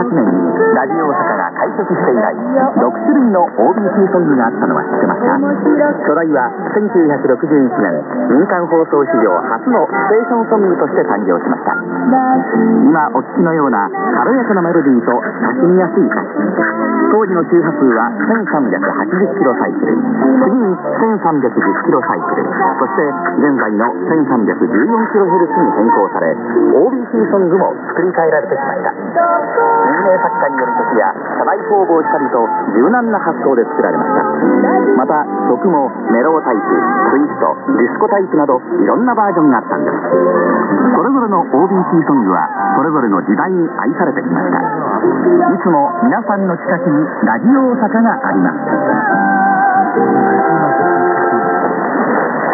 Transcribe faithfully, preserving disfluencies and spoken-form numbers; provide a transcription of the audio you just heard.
はちねんにラジオ大阪が開局して以来、ろくしゅるいの オービーティー ソングがあったのは知ってますか？初代はせんきゅうひゃくろくじゅういちねん、民間放送史上初のステーションソングとして誕生しました。今お聞きのような軽やかなメロディーと親しみやすい歌詞、当時の周波数はせんさんびゃくはちじゅっキロサイクル、次にせんさんびゃくじゅっキロサイクル、そして現在のせんさんびゃくじゅうよんキロヘルツに変更され、 オービーティー ソングも作り変えられてきました。有名作家による曲や社内放防したりと柔軟な発想で作られました。また曲もメロータイプ、ツイスト、ディスコタイプなどいろんなバージョンがあったんです。それぞれの オービーティー ソングはそれぞれの時代に愛されてきました。いつも皆さんの近くにラジオ大阪があります。